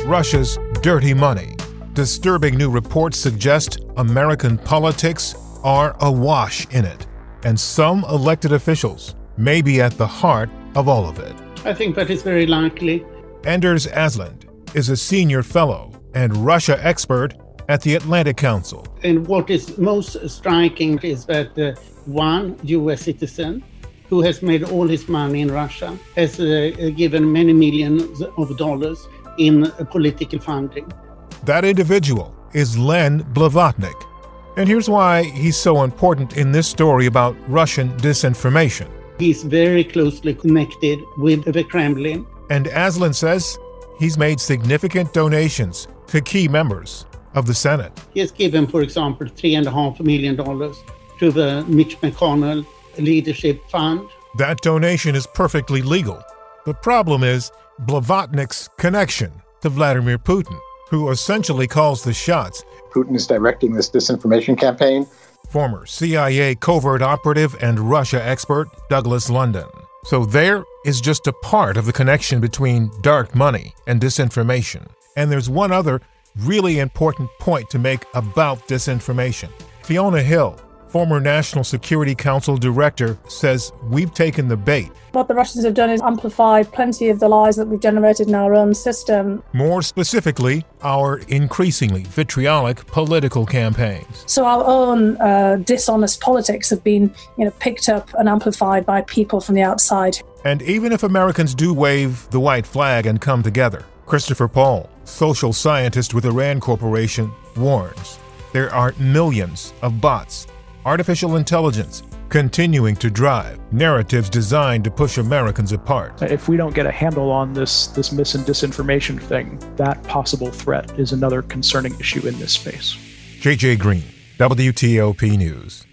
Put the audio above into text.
Russia's dirty money. Disturbing new reports suggest American politics are awash in it, and some elected officials may be at the heart of all of it. I think that is very likely. Anders Åslund is a senior fellow and Russia expert at the Atlantic Council. And what is most striking is that one U.S. citizen who has made all his money in Russia has given many millions of dollars in political funding. That individual is Len Blavatnik. And here's why he's so important in this story about Russian disinformation. He's very closely connected with the Kremlin. And Åslund says he's made significant donations to key members of the Senate. He has given, for example, $3.5 million to the Mitch McConnell Leadership Fund. That donation is perfectly legal. The problem is Blavatnik's connection to Vladimir Putin, who essentially calls the shots. Putin is directing this disinformation campaign. Former CIA covert operative and Russia expert Douglas London. So there is just a part of the connection between dark money and disinformation. And there's one other really important point to make about disinformation. Fiona Hill, former National Security Council director, says we've taken the bait. What the Russians have done is amplify plenty of the lies that we've generated in our own system. More specifically, our increasingly vitriolic political campaigns. So our own dishonest politics have been, picked up and amplified by people from the outside. And even if Americans do wave the white flag and come together, Christopher Paul, social scientist with the RAND Corporation, warns there are millions of bots, artificial intelligence, continuing to drive narratives designed to push Americans apart. If we don't get a handle on this mis and disinformation thing, that possible threat is another concerning issue in this space. J.J. Green, WTOP News.